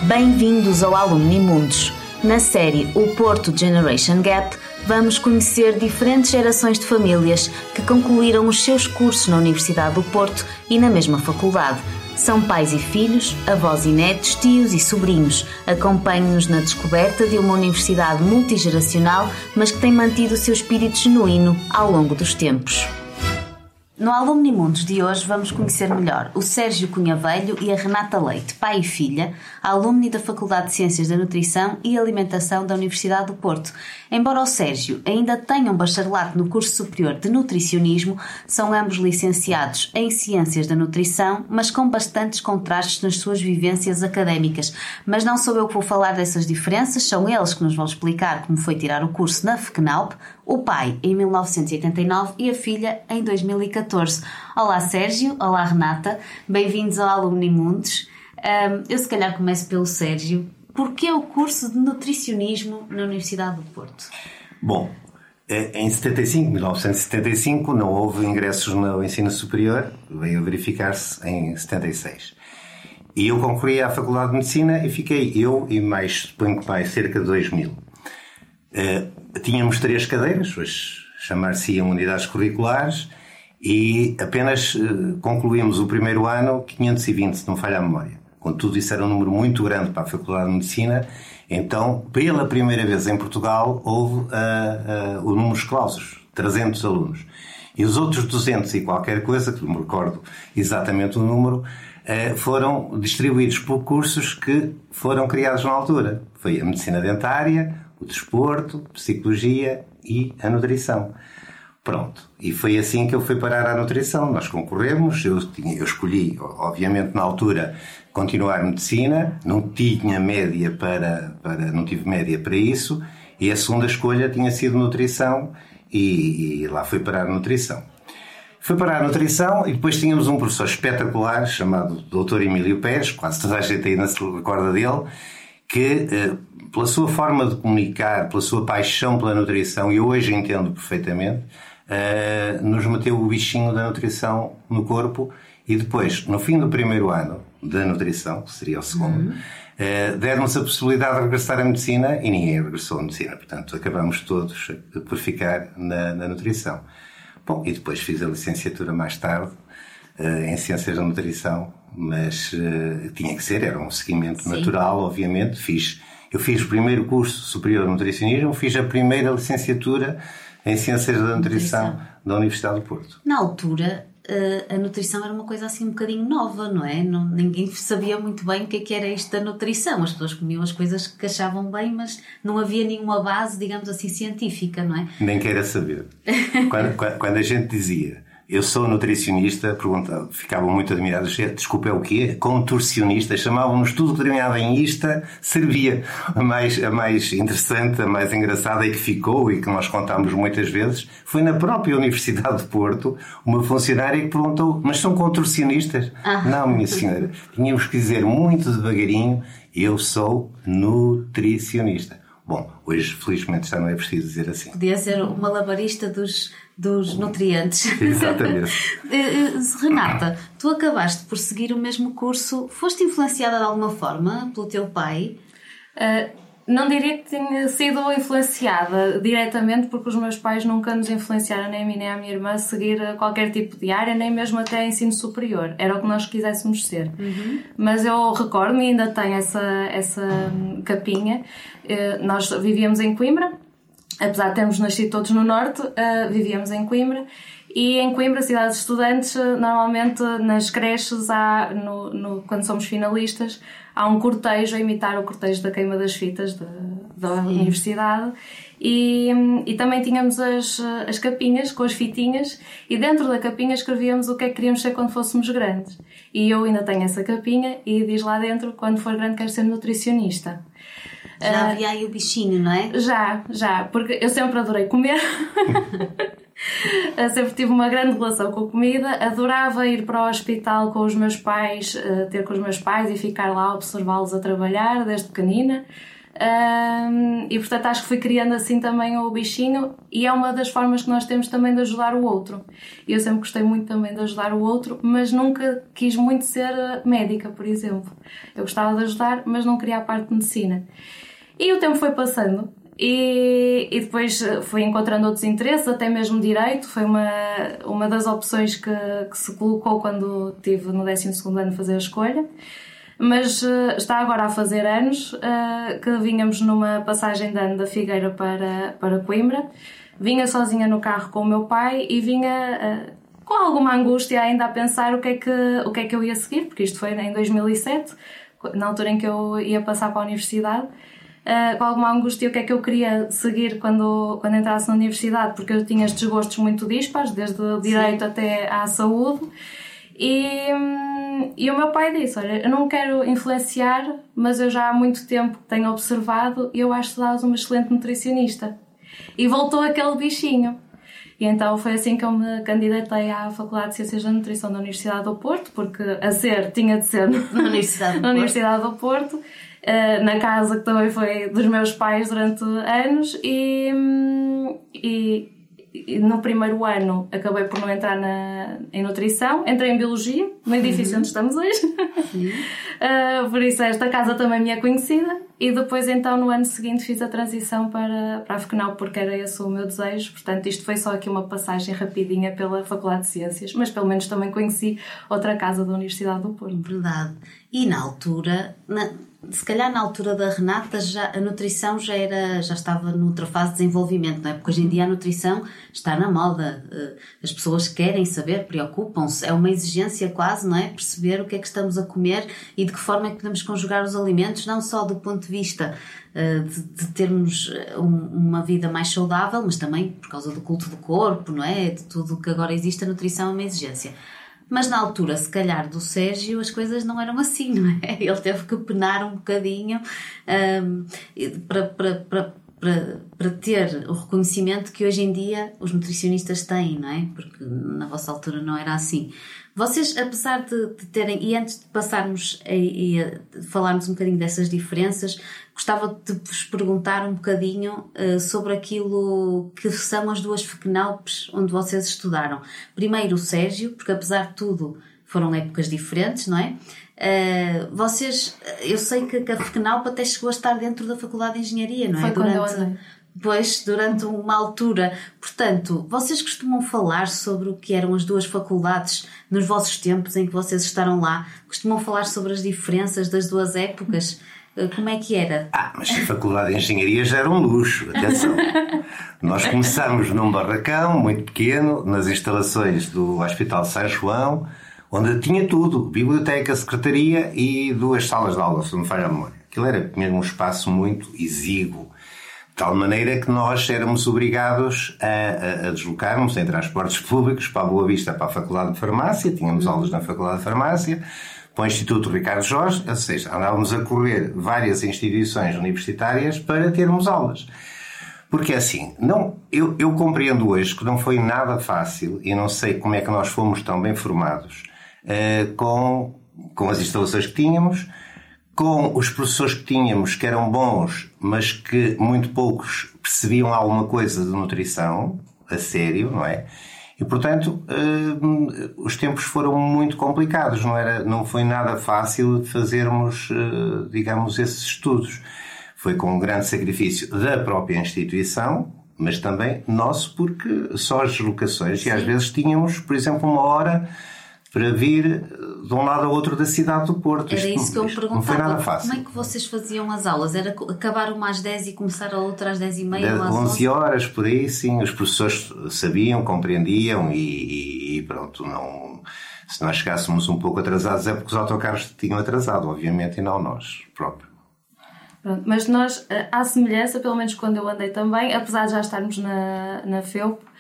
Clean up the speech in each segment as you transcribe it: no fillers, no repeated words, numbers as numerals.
Bem-vindos ao Alumni Mundos. Na série O Porto Generation Gap, vamos conhecer diferentes gerações de famílias que concluíram os seus cursos na Universidade do Porto e na mesma faculdade. São pais e filhos, avós e netos, tios e sobrinhos. Acompanhe-nos na descoberta de uma universidade multigeracional, mas que tem mantido o seu espírito genuíno ao longo dos tempos. No Alumni Mundos de hoje vamos conhecer melhor o Sérgio Cunha Velho e a Renata Leite, pai e filha, alumni da Faculdade de Ciências da Nutrição e Alimentação da Universidade do Porto. Embora o Sérgio ainda tenha um bacharelato no curso superior de nutricionismo, são ambos licenciados em Ciências da Nutrição, mas com bastantes contrastes nas suas vivências académicas. Mas não sou eu que vou falar dessas diferenças, são eles que nos vão explicar como foi tirar o curso na FECNALP, o pai em 1989 e a filha em 2014. Olá Sérgio, olá Renata, bem-vindos ao Alumni Mundos. Eu se calhar começo pelo Sérgio. Porquê o curso de nutricionismo na Universidade do Porto? Bom, em 1975 não houve ingressos no ensino superior, veio a verificar-se em 76. E eu concorri à Faculdade de Medicina e fiquei eu e mais, suponho que mais, cerca de 2000. Tínhamos 3 cadeiras, hoje chamar-se-iam unidades curriculares, e apenas concluímos o primeiro ano 520, se não falha a memória. Contudo, isso era um número muito grande para a Faculdade de Medicina, então, pela primeira vez em Portugal, houve o número clausus, 300 alunos. E os outros 200 e qualquer coisa, que não me recordo exatamente o número, foram distribuídos por cursos que foram criados na altura. Foi a Medicina Dentária, o Desporto, Psicologia e a Nutrição. Pronto, e foi assim que eu fui parar à nutrição. Nós concorremos, eu escolhi, obviamente na altura, continuar medicina, não tinha média não tive média para isso, e a segunda escolha tinha sido nutrição, e lá fui parar a nutrição. Fui parar a nutrição e depois tínhamos um professor espetacular chamado Dr. Emílio Pérez, quase toda a gente ainda se recorda dele, que pela sua forma de comunicar, pela sua paixão pela nutrição, e eu hoje entendo perfeitamente, nos meteu o bichinho da nutrição no corpo, e depois, no fim do primeiro ano da nutrição, que seria o segundo, deram-nos a possibilidade de regressar à medicina e ninguém regressou à medicina. Portanto, acabamos todos por ficar na nutrição. Bom, e depois fiz a licenciatura mais tarde em Ciências da Nutrição, mas tinha que ser, era um seguimento natural, obviamente. Eu fiz o primeiro curso superior de nutricionismo, fiz a primeira licenciatura em Ciências da Nutrição da Universidade do Porto. Na altura, a nutrição era uma coisa assim um bocadinho nova, não é? Ninguém sabia muito bem o que era isto da nutrição. As pessoas comiam as coisas que achavam bem, mas não havia nenhuma base, digamos assim, científica, não é? Nem queira saber. Quando a gente dizia eu sou nutricionista, ficavam muito admirados. Desculpa, é o quê? Contorcionista. Chamavam-nos tudo que terminava em ista, servia. A mais interessante, a mais engraçada e que ficou e que nós contámos muitas vezes, foi na própria Universidade de Porto, uma funcionária que perguntou, mas são contorcionistas? Não, minha senhora. Tínhamos que dizer muito devagarinho, eu sou nutricionista. Bom, hoje felizmente já não é preciso dizer assim. Podia ser o malabarista dos nutrientes. Exatamente. Renata, tu acabaste por seguir o mesmo curso. Foste influenciada de alguma forma pelo teu pai? Não diria que tenha sido influenciada diretamente, porque os meus pais nunca nos influenciaram, nem a mim nem à minha irmã, a seguir qualquer tipo de área, nem mesmo até ensino superior. Era o que nós quiséssemos ser. Mas eu recordo-me, ainda tenho essa capinha. Nós vivíamos em Coimbra, apesar de termos nascido todos no Norte, vivíamos em Coimbra. E em Coimbra, cidade de estudantes, normalmente nas creches, quando somos finalistas, há um cortejo a imitar o cortejo da queima das fitas da universidade. E também tínhamos as capinhas com as fitinhas, e dentro da capinha escrevíamos o que é que queríamos ser quando fôssemos grandes. E eu ainda tenho essa capinha e diz lá dentro, quando for grande quero ser nutricionista. Já havia aí o bichinho, não é? Já, porque eu sempre adorei comer. Sempre tive uma grande relação com a comida, adorava ir para o hospital com os meus pais, ter com os meus pais e ficar lá a observá-los a trabalhar desde pequenina. E portanto acho que fui criando assim também o bichinho, e é uma das formas que nós temos também de ajudar o outro. Eu sempre gostei muito também de ajudar o outro, mas nunca quis muito ser médica, por exemplo. Eu gostava de ajudar, mas não queria a parte de medicina. E o tempo foi passando e depois fui encontrando outros interesses, até mesmo direito. Foi uma das opções que se colocou quando estive no 12º ano a fazer a escolha. Mas está agora a fazer anos que vínhamos numa passagem de ano da Figueira para Coimbra. Vinha sozinha no carro com o meu pai e vinha com alguma angústia ainda a pensar o que é que eu ia seguir, porque isto foi em 2007, na altura em que eu ia passar para a universidade. Com alguma angústia o que é que eu queria seguir quando entrasse na universidade, porque eu tinha estes gostos muito dispares, desde o direito até à saúde. E o meu pai disse: olha, eu não quero influenciar, mas eu já há muito tempo tenho observado e eu acho que dás uma excelente nutricionista. E voltou aquele bichinho. E então foi assim que eu me candidatei à Faculdade de Ciências da Nutrição da Universidade do Porto, porque tinha de ser na Universidade do Porto, na casa que também foi dos meus pais durante anos, e no primeiro ano acabei por não entrar em nutrição, entrei em biologia, no edifício onde estamos hoje. Por isso esta casa também me é conhecida, e depois então no ano seguinte fiz a transição para a FECNAU, porque era esse o meu desejo. Portanto, isto foi só aqui uma passagem rapidinha pela Faculdade de Ciências, mas pelo menos também conheci outra casa da Universidade do Porto. Verdade. E na altura, se calhar na altura da Renata, a nutrição já estava noutra fase de desenvolvimento, não é? Porque hoje em dia a nutrição está na moda, as pessoas querem saber, preocupam-se, é uma exigência quase, não é? Perceber o que é que estamos a comer e de que forma é que podemos conjugar os alimentos, não só do ponto de vista de termos uma vida mais saudável, mas também por causa do culto do corpo, não é? De tudo o que agora existe, a nutrição é uma exigência. Mas na altura, se calhar, do Sérgio, as coisas não eram assim, não é? Ele teve que penar um bocadinho para ter o reconhecimento que hoje em dia os nutricionistas têm, não é? Porque na vossa altura não era assim. Vocês, apesar de terem... E antes de passarmos a falarmos um bocadinho dessas diferenças, gostava de vos perguntar um bocadinho sobre aquilo que são as duas FECNAUPs onde vocês estudaram. Primeiro o Sérgio, porque apesar de tudo foram épocas diferentes, não é? Eu sei que a FECNAUP até chegou a estar dentro da Faculdade de Engenharia, não é? Durante uma altura. Portanto, vocês costumam falar sobre o que eram as duas faculdades nos vossos tempos em que vocês estaram lá? Costumam falar sobre as diferenças das duas épocas? Como é que era? Mas a Faculdade de Engenharia já era um luxo, atenção. Nós começámos num barracão muito pequeno, nas instalações do Hospital São João, onde tinha tudo: biblioteca, secretaria e 2 salas de aula, se não me falha a memória. Aquilo era mesmo um espaço muito exíguo, de tal maneira que nós éramos obrigados a deslocarmos em transportes públicos para a Boa Vista, para a Faculdade de Farmácia. Tínhamos aulas na Faculdade de Farmácia, para o Instituto Ricardo Jorge, ou seja, andávamos a correr várias instituições universitárias para termos aulas. Porque assim, eu compreendo hoje que não foi nada fácil, e não sei como é que nós fomos tão bem formados com as instalações que tínhamos, com os professores que tínhamos, que eram bons, mas que muito poucos percebiam alguma coisa de nutrição, a sério, não é? E, portanto, os tempos foram muito complicados, não foi nada fácil fazermos, digamos, esses estudos. Foi com um grande sacrifício da própria instituição, mas também nosso, porque só as deslocações, Sim. E às vezes tínhamos, por exemplo, 1 hora para vir de um lado ao outro da cidade do Porto. Era isso que eu me perguntava. Não foi nada fácil. Como é que vocês faziam as aulas? Era acabar uma às 10 e começar a outra às 10h30? 11 horas, por aí, sim. Os professores sabiam, compreendiam e pronto, não... Se nós chegássemos um pouco atrasados é porque os autocarros tinham atrasado, obviamente, e não nós próprios. Pronto, mas nós, à semelhança, pelo menos quando eu andei também, apesar de já estarmos na FEUP,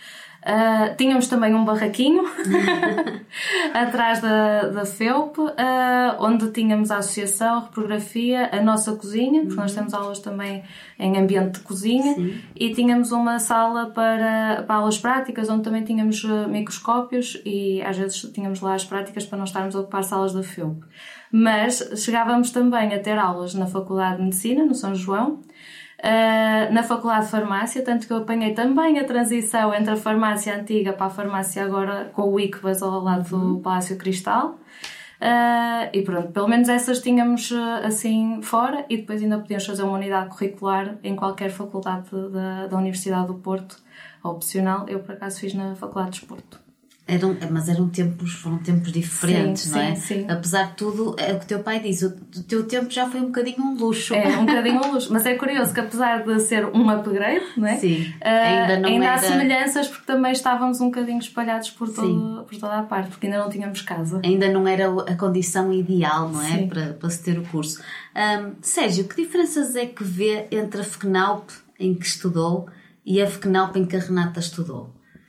Tínhamos também um barraquinho atrás da FEUP, onde tínhamos a associação, a reprografia, a nossa cozinha, porque nós temos aulas também em ambiente de cozinha. Sim. E tínhamos uma sala para aulas práticas, onde também tínhamos microscópios e às vezes tínhamos lá as práticas para não estarmos a ocupar salas da FEUP. Mas chegávamos também a ter aulas na Faculdade de Medicina, no São João, na Faculdade de Farmácia, tanto que eu apanhei também a transição entre a farmácia antiga para a farmácia agora com o ICVAS ao lado do Palácio Cristal. E pronto, pelo menos essas tínhamos assim fora, e depois ainda podíamos fazer uma unidade curricular em qualquer faculdade da Universidade do Porto, opcional. Eu por acaso fiz na Faculdade de Desporto. Foram tempos diferentes, não é? Sim. Apesar de tudo, é o que o teu pai diz, o teu tempo já foi um bocadinho um luxo. É, um bocadinho um luxo, mas é curioso que apesar de ser um upgrade, não é? Sim, ainda há semelhanças, porque também estávamos um bocadinho espalhados por toda a parte, porque ainda não tínhamos casa. Ainda não era a condição ideal, não é? Para se ter o curso. Sérgio, que diferenças é que vê entre a FECNAUP em que estudou e a FECNAUP em que a Renata estudou?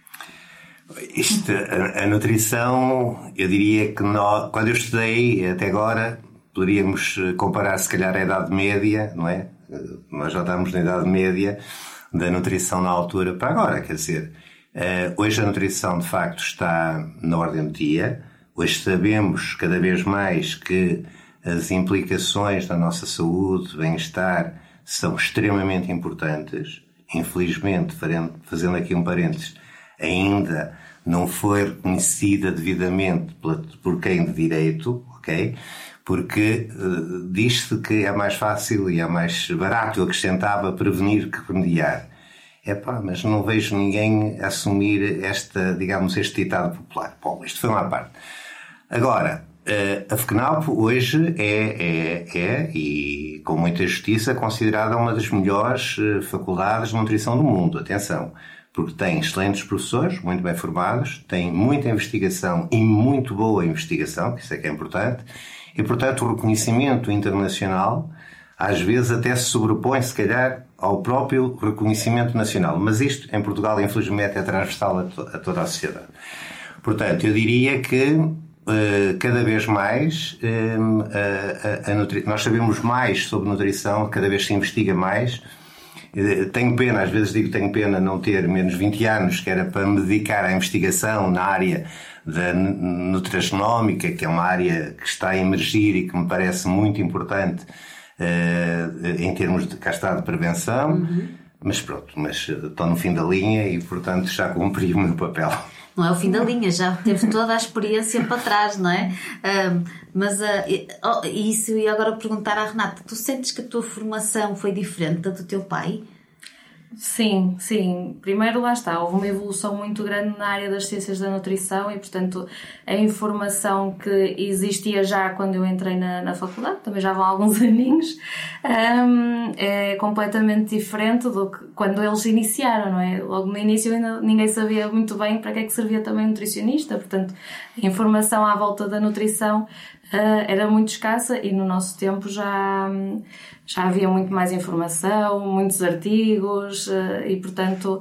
A nutrição, eu diria que quando eu estudei até agora, poderíamos comparar se calhar a Idade Média, não é? Nós já estamos na Idade Média da nutrição na altura para agora, quer dizer, hoje a nutrição de facto está na ordem do dia. Hoje sabemos cada vez mais que as implicações da nossa saúde, bem-estar, são extremamente importantes. Infelizmente, fazendo aqui um parênteses, ainda não foi reconhecida devidamente por quem de direito, ok? Porque diz-se que é mais fácil e é mais barato, eu acrescentava, prevenir que remediar. Mas não vejo ninguém assumir este ditado popular. Bom, isto foi uma parte. Agora, a FECNAUP hoje é, e com muita justiça, considerada uma das melhores faculdades de nutrição do mundo. Atenção! Porque tem excelentes professores, muito bem formados, tem muita investigação e muito boa investigação, que isso é que é importante, e, portanto, o reconhecimento internacional às vezes até se sobrepõe, se calhar, ao próprio reconhecimento nacional. Mas isto, em Portugal, infelizmente, é transversal a toda a sociedade. Portanto, eu diria que cada vez mais nós sabemos mais sobre nutrição, cada vez se investiga mais. Tenho pena, às vezes digo tenho pena não ter menos 20 anos, que era para me dedicar à investigação na área da nutrigenómica, que é uma área que está a emergir e que me parece muito importante em termos de prevenção. Mas pronto, estou no fim da linha e, portanto, já cumpri o meu papel. Não é o fim da linha, já teve toda a experiência para trás, não é? Isso eu ia agora perguntar à Renata, tu sentes que a tua formação foi diferente da do teu pai? Sim. Primeiro, lá está, houve uma evolução muito grande na área das ciências da nutrição e, portanto, a informação que existia já quando eu entrei na faculdade, também já vão alguns aninhos, é completamente diferente do que quando eles iniciaram, não é? Logo no início ainda ninguém sabia muito bem para que é que servia também nutricionista, portanto, a informação à volta da nutrição era muito escassa e no nosso tempo já havia muito mais informação, muitos artigos e, portanto,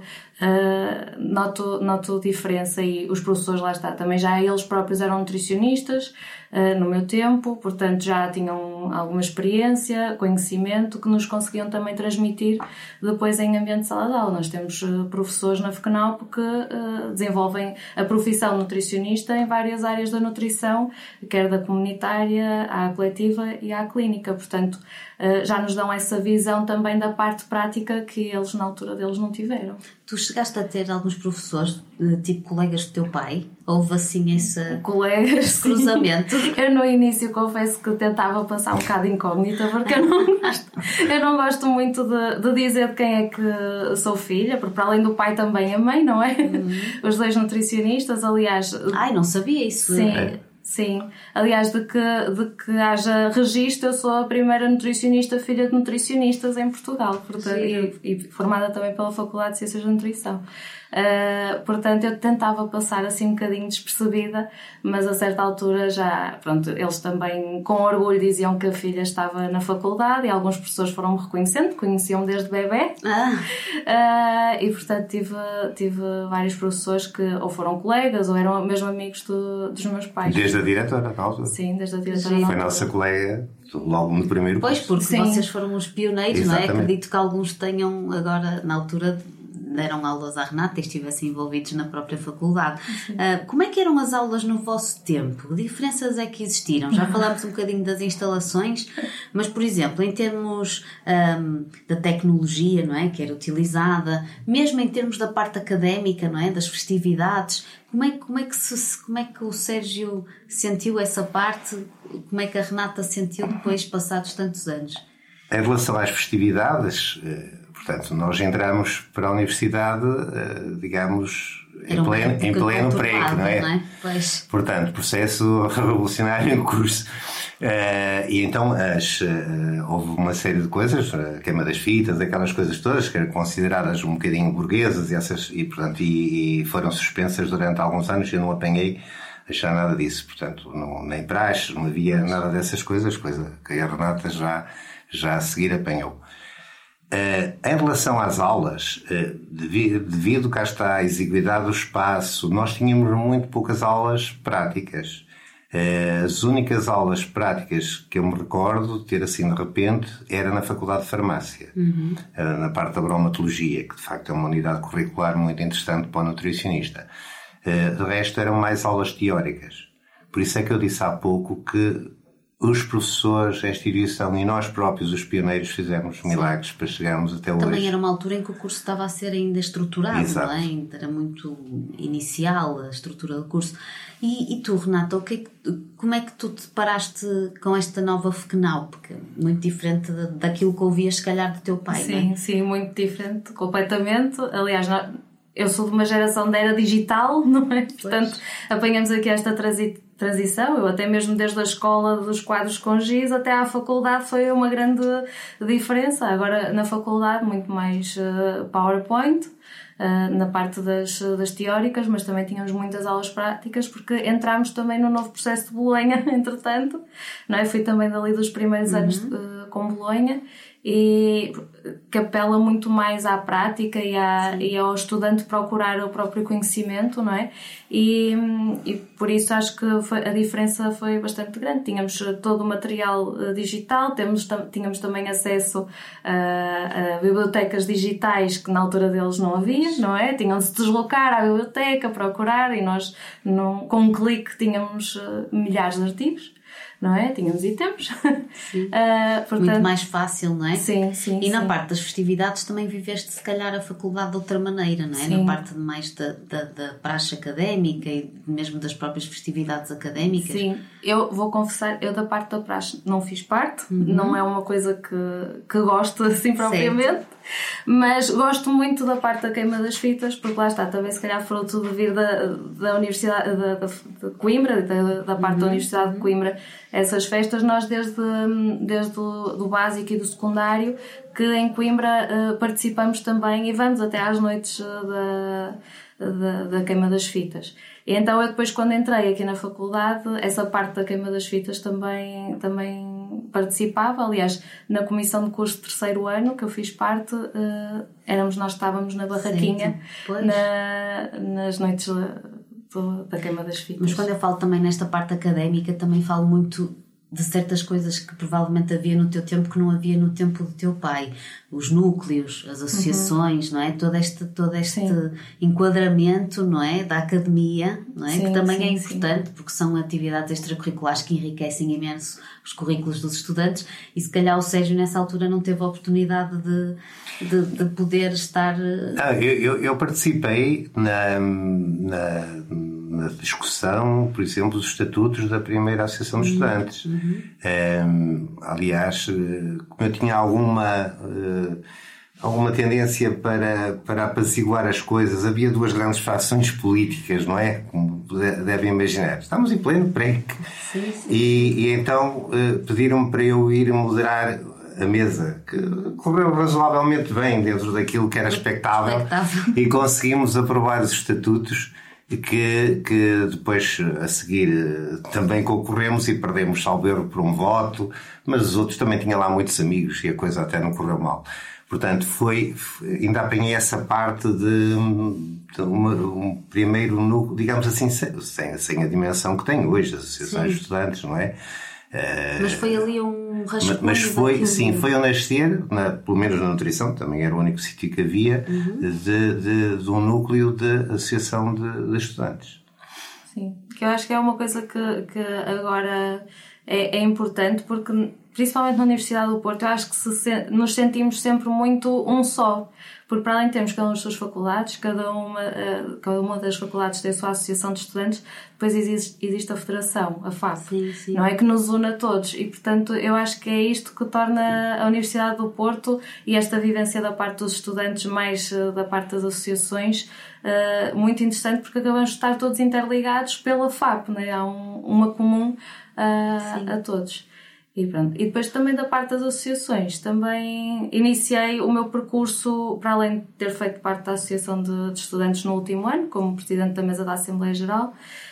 noto diferença. E os professores, lá está, também já eles próprios eram nutricionistas no meu tempo, portanto já tinham alguma experiência, conhecimento que nos conseguiam também transmitir depois em ambiente de sala de aula. Nós temos professores na FECNAUP que desenvolvem a profissão nutricionista em várias áreas da nutrição, quer da comunitária, à coletiva e à clínica, portanto já nos dão essa visão também da parte prática que eles na altura deles não tiveram. Tu chegaste a ter alguns professores, tipo colegas do teu pai? Houve assim esse cruzamento? Eu no início confesso que tentava passar um bocado incógnita, porque eu não gosto muito de dizer de quem é que sou filha, porque para além do pai também a mãe, não é? Os dois nutricionistas, aliás... Ai, não sabia isso. Sim. Aliás, de que haja registro, eu sou a primeira nutricionista, filha de nutricionistas em Portugal, portanto, e formada também pela Faculdade de Ciências da Nutrição. Portanto, eu tentava passar assim um bocadinho despercebida, mas a certa altura já, pronto, eles também com orgulho diziam que a filha estava na faculdade e alguns professores foram-me reconhecendo, conheciam-me desde bebê. E portanto tive vários professores que ou foram colegas ou eram mesmo amigos dos meus pais. Desde a diretora, na altura? Sim, desde a diretora. Foi nossa colega logo no primeiro curso. Pois, porque vocês foram os pioneiros, Exatamente. não é? Acredito que alguns tenham agora, na altura, deram aulas à Renata e estivessem envolvidos na própria faculdade. Como é que eram as aulas no vosso tempo? Que diferenças é que existiram? Já falámos um bocadinho das instalações, mas, por exemplo, em termos da tecnologia, não é? Que era utilizada, mesmo em termos da parte académica, não é? Das festividades, como é que o Sérgio sentiu essa parte? Como é que a Renata sentiu depois, passados tantos anos? Em relação às festividades, portanto, nós entramos para a universidade, digamos, em pleno prego, não é? Pois. Portanto, processo revolucionário em curso. E então houve uma série de coisas, a queima das fitas, aquelas coisas todas que eram consideradas um bocadinho burguesas e foram suspensas durante alguns anos. Eu não apanhei achar nada disso, portanto, nem praxe, não havia nada dessas coisas, coisa que a Renata já a seguir apanhou. Em relação às aulas, devido cá está a exiguidade do espaço, nós tínhamos muito poucas aulas práticas. As únicas aulas práticas que eu me recordo de ter assim de repente era na Faculdade de Farmácia, na parte da bromatologia, que de facto é uma unidade curricular muito interessante para o nutricionista. De resto eram mais aulas teóricas. Por isso é que eu disse há pouco que os professores, a instituição e nós próprios, os pioneiros, fizemos milagres para chegarmos até hoje. Também era uma altura em que o curso estava a ser ainda estruturado, Exato. Não é? Era muito inicial a estrutura do curso. E tu, Renata, como é que tu te deparaste com esta nova FECNAU? Porque é muito diferente daquilo que ouvias, se calhar, do teu pai, sim, não é? Sim, muito diferente, completamente. Aliás, eu sou de uma geração da era digital, não é? Portanto, apanhamos aqui esta transição. Eu até mesmo desde a escola dos quadros com giz até à faculdade foi uma grande diferença. Agora na faculdade muito mais PowerPoint, na parte das teóricas, mas também tínhamos muitas aulas práticas porque entramos também no novo processo de Bolonha, entretanto, não é? Fui também dali dos primeiros anos com Bolonha e que apela muito mais à prática e ao estudante procurar o próprio conhecimento, não é? E por isso acho que a diferença foi bastante grande. Tínhamos todo o material digital, tínhamos também acesso a bibliotecas digitais que na altura deles não havia, não é? Tinham de se deslocar à biblioteca, procurar, e nós com um clique tínhamos milhares de artigos. Não é? Tínhamos e temos. Portanto, muito mais fácil, não é? Sim. E na parte das festividades também viveste, se calhar, a faculdade de outra maneira, não é? Sim. Na parte mais da praxe académica e mesmo das próprias festividades académicas. Sim, eu vou confessar, eu da parte da praxe não fiz parte, não é uma coisa que gosto assim propriamente, certo. Mas gosto muito da parte da queima das fitas, porque lá está, também se calhar fruto de vir da Universidade de Coimbra, da parte da Universidade de Coimbra, essas festas, nós desde o básico e do secundário, que em Coimbra participamos também e vamos até às noites da queima das fitas. E então eu depois, quando entrei aqui na faculdade, essa parte da queima das fitas também participava. Aliás, na comissão de curso de terceiro ano, que eu fiz parte, nós estávamos na barraquinha nas noites da queima das fitas. Mas quando eu falo também nesta parte académica, também falo muito de certas coisas que provavelmente havia no teu tempo que não havia no tempo do teu pai. Os núcleos, as associações, não é? Todo este enquadramento, não é? Da academia, não é? Sim, que também é importante, porque são atividades extracurriculares que enriquecem imenso os currículos dos estudantes, e se calhar o Sérgio nessa altura não teve a oportunidade de poder estar... Eu participei na discussão, por exemplo, dos estatutos da primeira Associação de Estudantes. Aliás, como eu tinha alguma tendência para apaziguar as coisas, havia duas grandes fações políticas, não é? Como devem imaginar. Estamos em pleno PREC. E então pediram-me para eu ir moderar a mesa, que correu razoavelmente bem dentro daquilo que era expectável. E conseguimos aprovar os estatutos que depois, a seguir, também concorremos e perdemos, salvo erro, por um voto, mas os outros também tinham lá muitos amigos e a coisa até não correu mal. Portanto, ainda apanhei essa parte de um primeiro núcleo, digamos assim, sem a dimensão que tem hoje, as associações de estudantes, não é? Mas foi ali um rascunho. Mas foi ao nascer, pelo menos na nutrição, também era o único sítio que havia, de um núcleo de associação de estudantes. Sim, que eu acho que é uma coisa que agora é importante, porque principalmente na Universidade do Porto, eu acho que nos sentimos sempre muito um só, porque para além de termos cada uma das suas faculdades, cada uma das faculdades tem a sua associação de estudantes, depois existe a federação, a FAP, não é, que nos une a todos, e portanto eu acho que é isto que torna a Universidade do Porto e esta vivência da parte dos estudantes mais da parte das associações muito interessante, porque acabamos de estar todos interligados pela FAP, não é? Há uma comum a todos. E pronto. E depois também da parte das associações, também iniciei o meu percurso, para além de ter feito parte da Associação de Estudantes no último ano, como Presidente da Mesa da Assembleia Geral,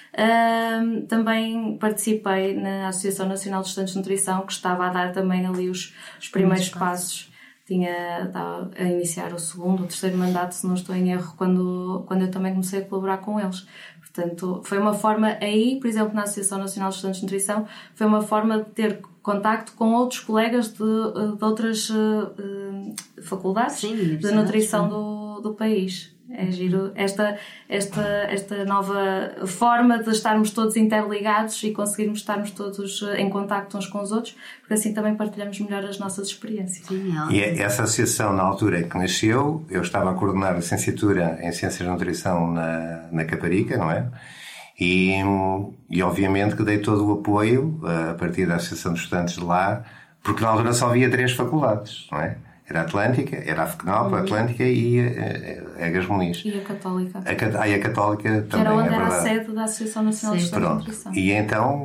também participei na Associação Nacional de Estudantes de Nutrição, que estava a dar também ali os primeiros passos. Estava a iniciar o segundo, o terceiro mandato, se não estou em erro, quando eu também comecei a colaborar com eles. Portanto, foi uma forma aí, por exemplo, na Associação Nacional de Estudantes de Nutrição, foi uma forma de ter contacto com outros colegas de outras faculdades de nutrição do país. É giro esta nova forma de estarmos todos interligados e conseguirmos estarmos todos em contacto uns com os outros, porque assim também partilhamos melhor as nossas experiências. E essa associação, na altura em que nasceu, eu estava a coordenar a licenciatura em Ciências de Nutrição na Caparica, não é? E obviamente que dei todo o apoio a partir da Associação de Estudantes de lá, porque na altura só havia 3 faculdades, não é? Era a Atlântica, era a FECNOP, a Atlântica e a Egas Muniz. E a Católica. A Católica também, que era onde era a sede da Associação Nacional de Estudantes de Nutrição. E então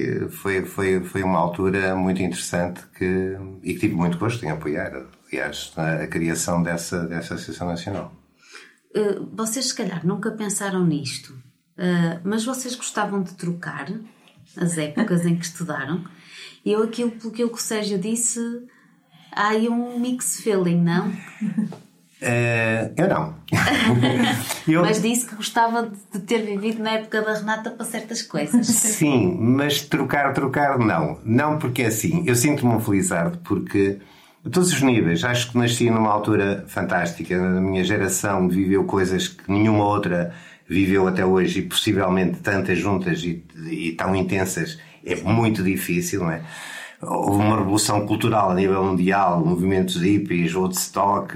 foi uma altura muito interessante e que tive muito gosto em apoiar, aliás, a criação dessa Associação Nacional. Vocês, se calhar, nunca pensaram nisto, mas vocês gostavam de trocar as épocas em que estudaram? Pelo que o Sérgio disse, há aí um mixed feeling, não? Eu não. Mas disse que gostava de ter vivido na época da Renata para certas coisas. Sim, mas trocar não. Não, porque é assim, eu sinto-me um felizardo, porque a todos os níveis, acho que nasci numa altura fantástica. A minha geração viveu coisas que nenhuma outra viveu até hoje, e possivelmente tantas juntas e tão intensas, é muito difícil, não é? Houve uma revolução cultural a nível mundial, movimentos hippies, Woodstock,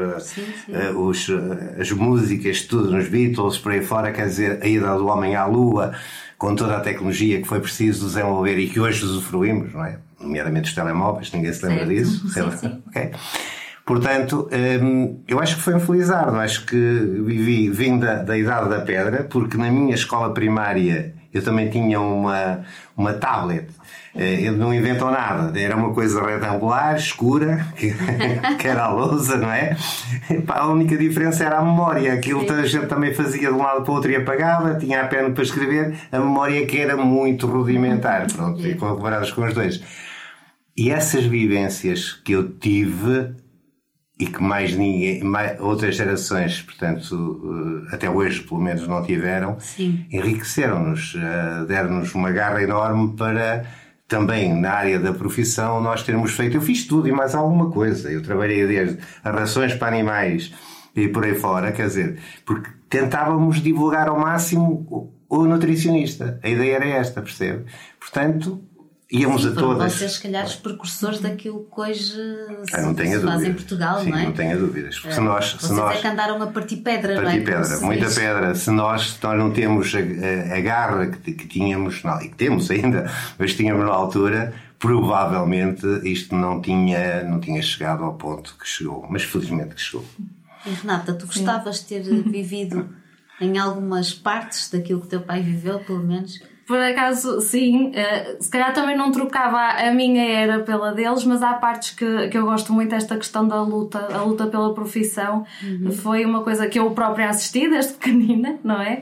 as músicas, tudo nos Beatles, por aí fora, quer dizer, a ida do homem à Lua, com toda a tecnologia que foi preciso desenvolver e que hoje usufruímos, não é? Nomeadamente os telemóveis, ninguém se lembra disso. Sim. Okay. Portanto, eu acho que foi um felizardo, acho que vim da Idade da Pedra, porque na minha escola primária eu também tinha uma tablet. Eles não inventam nada, era uma coisa retangular, escura, que era a lousa, não é? A única diferença era a memória, aquilo que a gente também fazia de um lado para o outro e apagava, tinha a pena para escrever, a memória que era muito rudimentar, pronto, e comparadas com os dois. E essas vivências que eu tive, e que mais ninguém, outras gerações, portanto, até hoje pelo menos não tiveram, enriqueceram-nos, deram-nos uma garra enorme para também na área da profissão nós termos feito. Eu fiz tudo e mais alguma coisa. Eu trabalhei desde as rações para animais e por aí fora, quer dizer, porque tentávamos divulgar ao máximo o nutricionista. A ideia era esta, percebe? Portanto, íamos a todas. Vocês, se calhar, os precursores daquilo que hoje se faz em Portugal, não é? Não tenho dúvidas. Porque vocês é que andaram a partir pedra, não é? Partir pedra, muita pedra. Se nós não temos a garra que tínhamos, não, e que temos ainda, mas tínhamos na altura, provavelmente isto não tinha chegado ao ponto que chegou. Mas felizmente que chegou. E Renata, tu gostavas de ter vivido em algumas partes daquilo que teu pai viveu, pelo menos? Por acaso, sim, se calhar também não trocava a minha era pela deles, mas há partes que eu gosto muito, esta questão da luta, a luta pela profissão. Foi uma coisa que eu própria assisti desde pequenina, não é?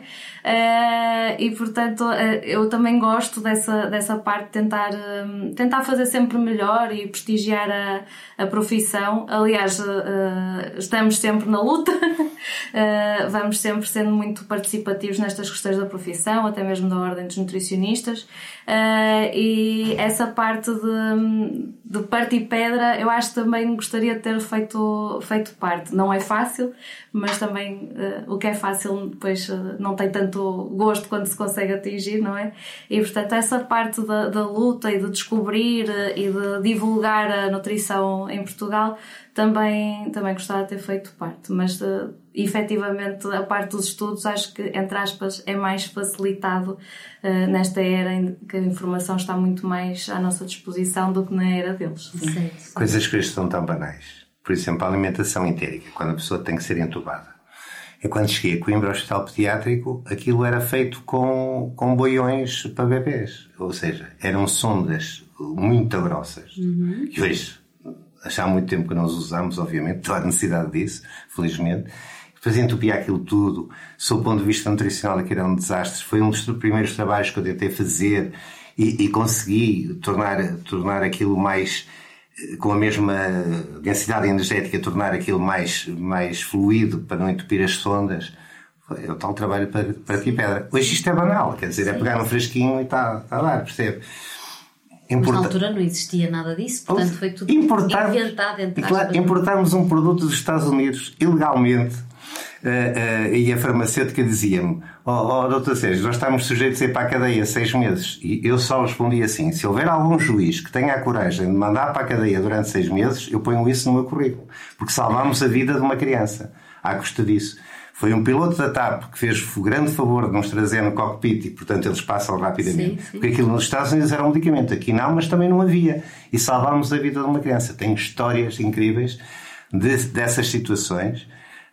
E portanto eu também gosto dessa parte de tentar fazer sempre melhor e prestigiar a profissão. Aliás, estamos sempre na luta, vamos sempre sendo muito participativos nestas questões da profissão, até mesmo da Ordem dos Nutricionistas, e essa parte de parte e pedra eu acho que também gostaria de ter feito parte. Não é fácil, mas também o que é fácil depois não tem tanto gosto quando se consegue atingir, não é? E portanto essa parte da luta e de descobrir e de divulgar a nutrição em Portugal também gostava de ter feito parte, mas efetivamente a parte dos estudos acho que, entre aspas, é mais facilitado nesta era em que a informação está muito mais à nossa disposição do que na era deles. Coisas que hoje são tão banais. Por exemplo, a alimentação entérica, quando a pessoa tem que ser entubada. Eu quando cheguei a Coimbra ao Hospital Pediátrico, aquilo era feito com boiões para bebés. Ou seja, eram sondas muito grossas. E hoje, já há muito tempo que não os usamos, obviamente, não há necessidade disso, felizmente. Depois entupia aquilo tudo. Sob o ponto de vista nutricional, aquilo era um desastre. Foi um dos primeiros trabalhos que eu tentei fazer e consegui tornar aquilo mais, com a mesma densidade energética, tornar aquilo mais fluido para não entupir as sondas. É o tal trabalho para ti pedra. Hoje isto é banal, quer dizer, é pegar um fresquinho e está a dar, percebe? Mas na altura não existia nada disso, portanto foi tudo inventado. Claro, importámos um produto dos Estados Unidos ilegalmente e a farmacêutica dizia-me: doutor Sérgio, nós estamos sujeitos a ir para a cadeia 6 meses. E eu só respondi assim: se houver algum juiz que tenha a coragem de mandar para a cadeia durante 6 meses, eu ponho isso no meu currículo, porque salvámos a vida de uma criança à custa disso. Foi um piloto da TAP que fez o grande favor de nos trazer no cockpit e, portanto, eles passam rapidamente. Sim. Porque aquilo nos Estados Unidos era um medicamento. Aqui não, mas também não havia. E salvámos a vida de uma criança. Tenho histórias incríveis dessas situações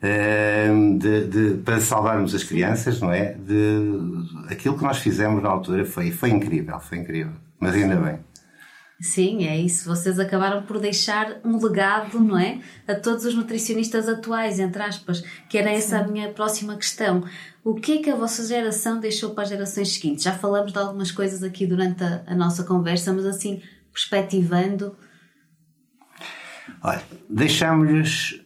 para salvarmos as crianças, não é? Aquilo que nós fizemos na altura foi incrível, foi incrível. Mas ainda bem. Sim, é isso. Vocês acabaram por deixar um legado, não é? A todos os nutricionistas atuais, entre aspas, que era essa a minha próxima questão. O que é que a vossa geração deixou para as gerações seguintes? Já falamos de algumas coisas aqui durante a nossa conversa, mas assim, perspectivando. Olha, deixámos-lhes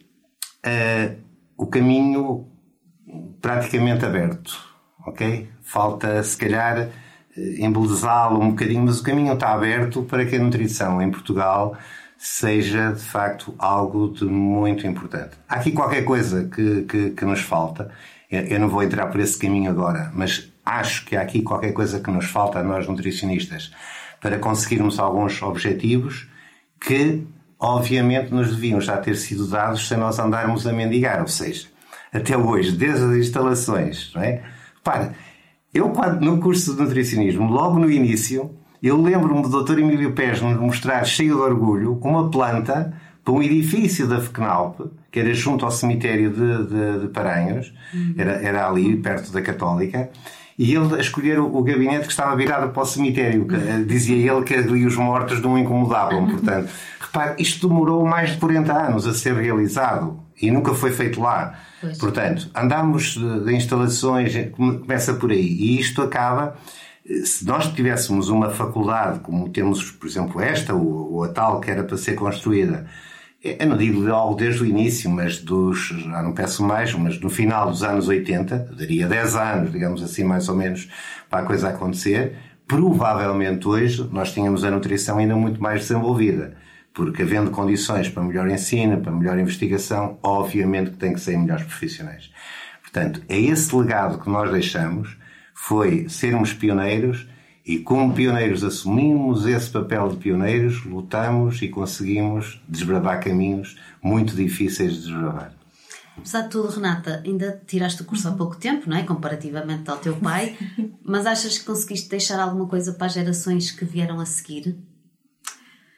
o caminho praticamente aberto, ok? Falta, se calhar, embelezá-lo um bocadinho, mas o caminho está aberto para que a nutrição em Portugal seja, de facto, algo de muito importante. Há aqui qualquer coisa que nos falta. Eu não vou entrar por esse caminho agora, mas acho que há aqui qualquer coisa que nos falta a nós nutricionistas para conseguirmos alguns objetivos que, obviamente, nos deviam já ter sido dados sem nós andarmos a mendigar. Ou seja, até hoje, desde as instalações, não é? Repara, eu, quando no curso de nutricionismo, logo no início, eu lembro-me do Dr. Emílio Pés nos mostrar, cheio de orgulho, uma planta para um edifício da FECNALP, que era junto ao cemitério de Paranhos, era ali, perto da Católica, e ele a escolher o gabinete que estava virado para o cemitério. Dizia ele que ali os mortos não incomodavam. Portanto, repare, isto demorou mais de 40 anos a ser realizado e nunca foi feito lá. Pois. Portanto, andámos de instalações, começa por aí. E isto acaba, se nós tivéssemos uma faculdade, como temos, por exemplo, esta, ou a tal que era para ser construída, eu não digo logo desde o início, mas já não peço mais, mas no final dos anos 80, daria 10 anos, digamos assim, mais ou menos, para a coisa acontecer, provavelmente hoje nós tínhamos a nutrição ainda muito mais desenvolvida. Porque havendo condições para melhor ensino, para melhor investigação, obviamente que tem que ser melhores profissionais. Portanto, é esse legado que nós deixamos, foi sermos pioneiros e como pioneiros assumimos esse papel de pioneiros, lutamos e conseguimos desbravar caminhos muito difíceis de desbravar. Apesar de tudo, Renata, ainda tiraste o curso há pouco tempo, não é? Comparativamente ao teu pai, mas achas que conseguiste deixar alguma coisa para as gerações que vieram a seguir?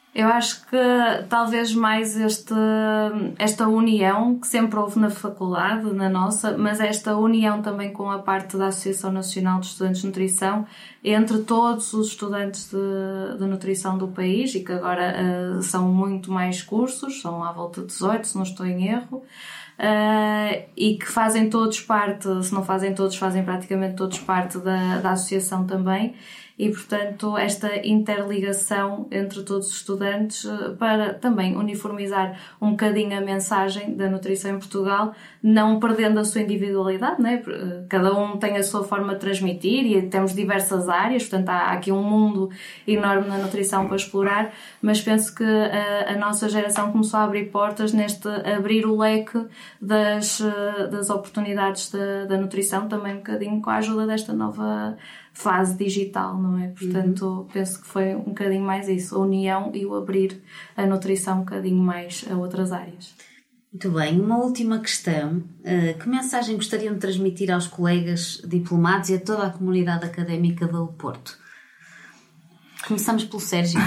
Eu acho que talvez mais esta união que sempre houve na faculdade, na nossa, mas esta união também com a parte da Associação Nacional de Estudantes de Nutrição, entre todos os estudantes de nutrição do país, e que agora são muito mais cursos, são à volta de 18, se não estou em erro, e que fazem todos parte, se não fazem todos, fazem praticamente todos parte da associação também. E, portanto, esta interligação entre todos os estudantes para também uniformizar um bocadinho a mensagem da nutrição em Portugal, não perdendo a sua individualidade, né? Cada um tem a sua forma de transmitir e temos diversas áreas, portanto há aqui um mundo enorme na nutrição para explorar, mas penso que a nossa geração começou a abrir portas neste abrir o leque das oportunidades da nutrição, também um bocadinho com a ajuda desta nova fase digital, não é? Portanto, penso que foi um bocadinho mais isso, a união e o abrir a nutrição um bocadinho mais a outras áreas. Muito bem, uma última questão. Que mensagem gostariam de transmitir aos colegas diplomados e a toda a comunidade académica do Porto? Começamos pelo Sérgio.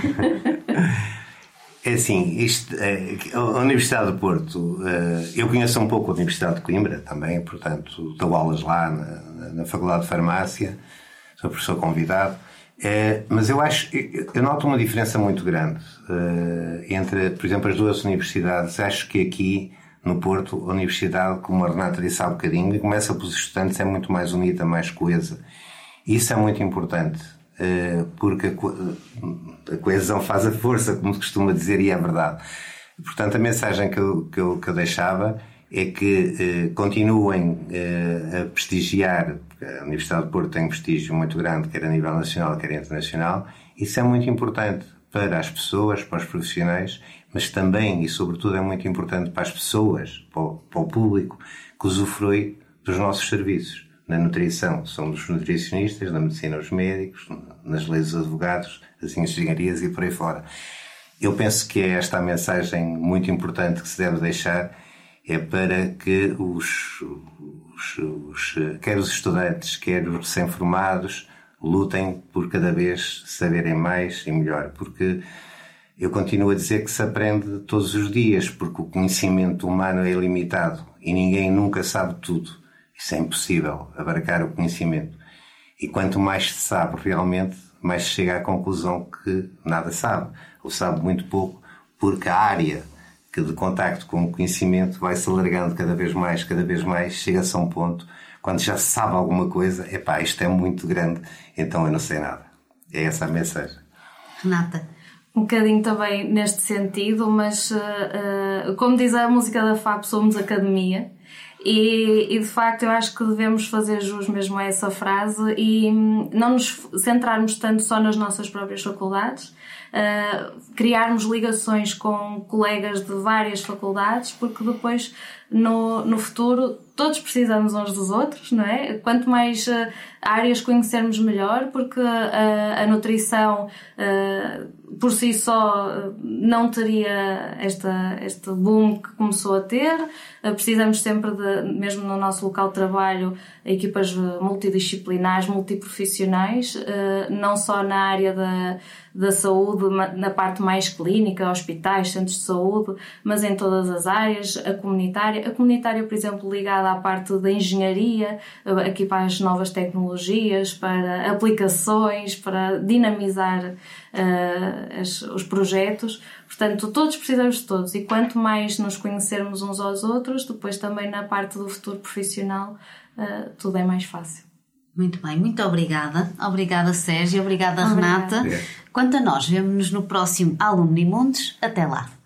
É assim, a Universidade do Porto, eu conheço um pouco a Universidade de Coimbra também, portanto, dou aulas lá na Faculdade de Farmácia, sou professor convidado, mas eu noto uma diferença muito grande entre, por exemplo, as duas universidades. Acho que aqui no Porto, a universidade, como a Renata disse há bocadinho, e começa pelos estudantes, é muito mais unida, mais coesa. Isso é muito importante, porque a coesão faz a força, como se costuma dizer, e é verdade. Portanto, a mensagem que eu deixava é que continuem a prestigiar, porque a Universidade do Porto tem um prestígio muito grande, quer a nível nacional, quer internacional. Isso é muito importante para as pessoas, para os profissionais, mas também e sobretudo é muito importante para as pessoas, para o público que usufrui dos nossos serviços. Na nutrição são os nutricionistas, na medicina os médicos, nas leis os advogados, as engenharias e por aí fora. Eu penso que é esta a mensagem muito importante que se deve deixar, é para que quer os estudantes, quer os recém-formados, lutem por cada vez saberem mais e melhor, porque eu continuo a dizer que se aprende todos os dias, porque o conhecimento humano é ilimitado e ninguém nunca sabe tudo. Isso é impossível, abarcar o conhecimento. E quanto mais se sabe realmente, mais se chega à conclusão que nada sabe, ou sabe muito pouco, porque a área de contacto com o conhecimento vai-se alargando cada vez mais, chega-se a um ponto, quando já se sabe alguma coisa, isto é muito grande, então eu não sei nada. É essa a mensagem. Renata? Um bocadinho também neste sentido, mas como diz a música da FAP, somos academia. E de facto eu acho que devemos fazer jus mesmo a essa frase e não nos centrarmos tanto só nas nossas próprias faculdades, criarmos ligações com colegas de várias faculdades, porque depois no futuro todos precisamos uns dos outros, não é? Quanto mais áreas conhecermos melhor, porque a nutrição por si só não teria este boom que começou a ter. Precisamos sempre mesmo no nosso local de trabalho, equipas multidisciplinares, multiprofissionais, não só na área da saúde, na parte mais clínica, hospitais, centros de saúde, mas em todas as áreas, a comunitária, por exemplo, ligada à parte da engenharia, aqui para as novas tecnologias, para aplicações, para dinamizar os projetos. Portanto, todos precisamos de todos, e quanto mais nos conhecermos uns aos outros, depois também na parte do futuro profissional, tudo é mais fácil. Muito bem, muito obrigada. Obrigada, Sérgio. Obrigada, Renata. Obrigado. Quanto a nós, vemo-nos no próximo Alumni Mundos. Até lá.